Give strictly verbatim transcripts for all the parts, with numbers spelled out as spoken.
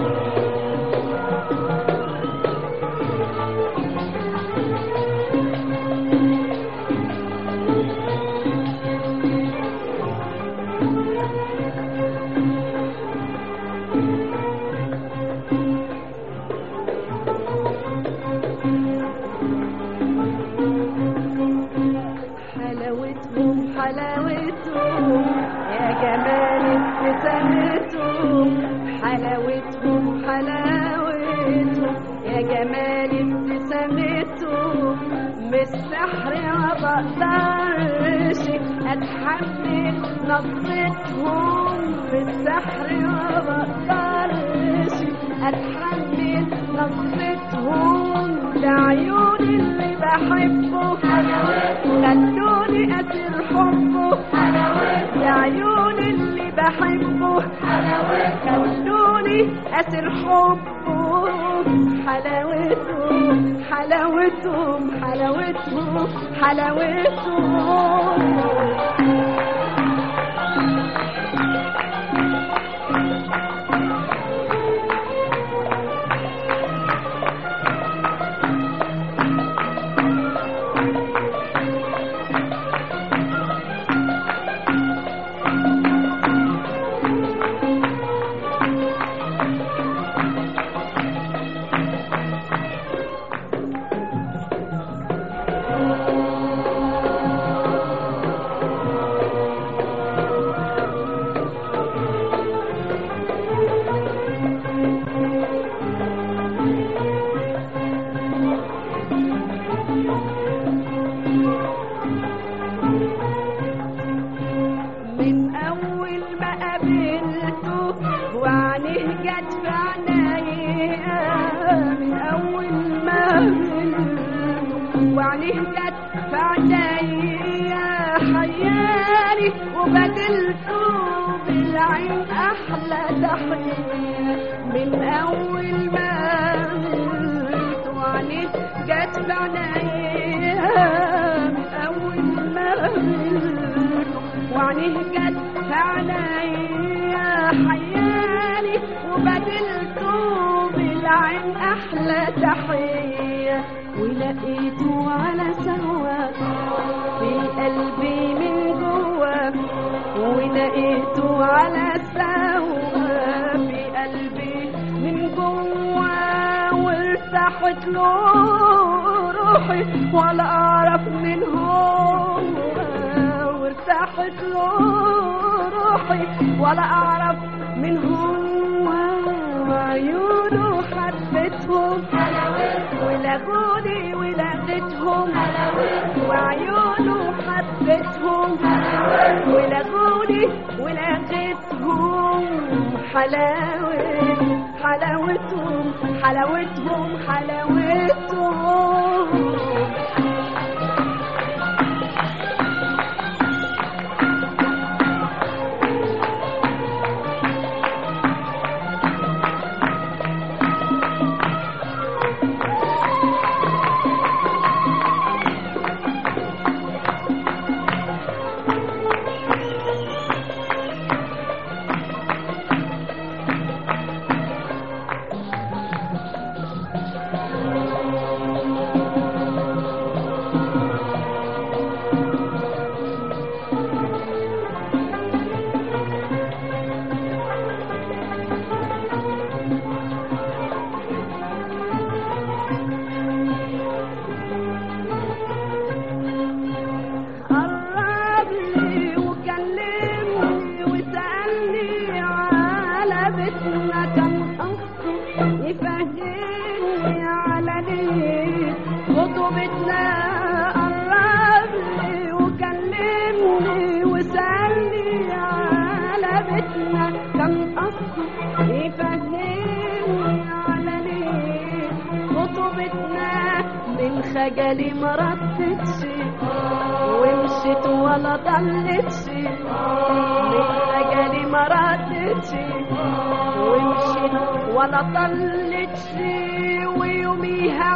حلاوتهم يا جمال ابتسامتهم، حلاوتهم حلاوتهم يا جمال ابتسامتهم، من السحر ما بقدرش اتحمل نظرتهم، من السحر ما بقدرش اتحمل نظرتهم، لعيون اللي بحبه خلوني اسر حبه، لعيون اللي بحبه خلوني اسر حبه، حلاوتهم حلاوتهم حلاوتهم حلاوتهم. وعينيه جت في عينيا من أول ما قابلته، وعينيه جت في عينيا حياني وبدلته بالعين أحلى تحية، من أول ما قابلته وعينيه جت في عينيا من أول ما قابلته، وعينيه جت في عينيا حياني وبدلته بالعين أحلى تحية، ولقيته على سوا في قلبي من جوا، ولقيته على سوا في قلبي من جوا، وارتاحت له روحي ولا أعرف من هو، وارتاحت له روحي ولا أعرف من هو، وعيونه حبتهم ولقوني ولقيتهم، وعيونه حبتهم ولقوني ولقيتهم، حلاوة حلاوتهم حلاوتهم حلاوتهم. يفهمني على ليه خطوبتنا، قربني وكلمني وسألني على بيتنا كم أصل، يفهمني على ليه خطوبتنا، من خجلي ما ردتش ومشيت ولا ضلتش، من خجلي ما ردتش ومشيت ولا طلتش، ويوميها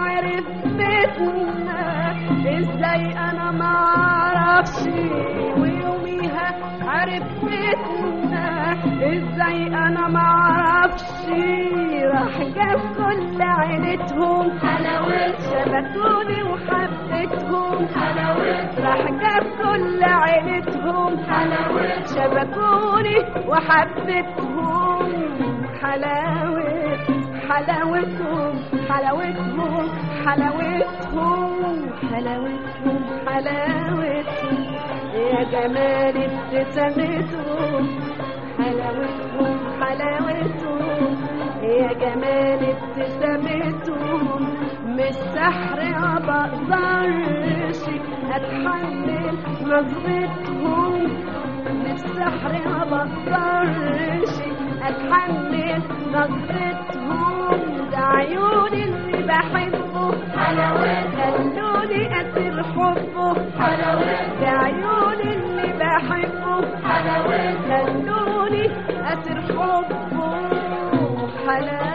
عرفتنا ازاي انا ما اعرفش، ويوميها عرفتنا ازاي انا معرفش راح جاب كل عيلتهم حلاوت شبكوني وحبتهم حلاوت راح جاب كل عيلتهم حلاوت شبكوني وحبتهم حلاوت حلاوتهم حلاوتهم حلاوتهم حلاوتهم حلاوتهم يا جمال ابتسامتهم حلاوتهم حلاوتهم يا جمال ابتسامتهم مش سحر ما بقدرش اتحمل نظرتهم مش سحر ما بقدرش اتحمل نظرتهم ده عيوني اللي بحبه حلاوت خلوني اسر حبه حلاوت ده عيوني اللي بحبه حلاوت خلوني اسر حبه حلاوت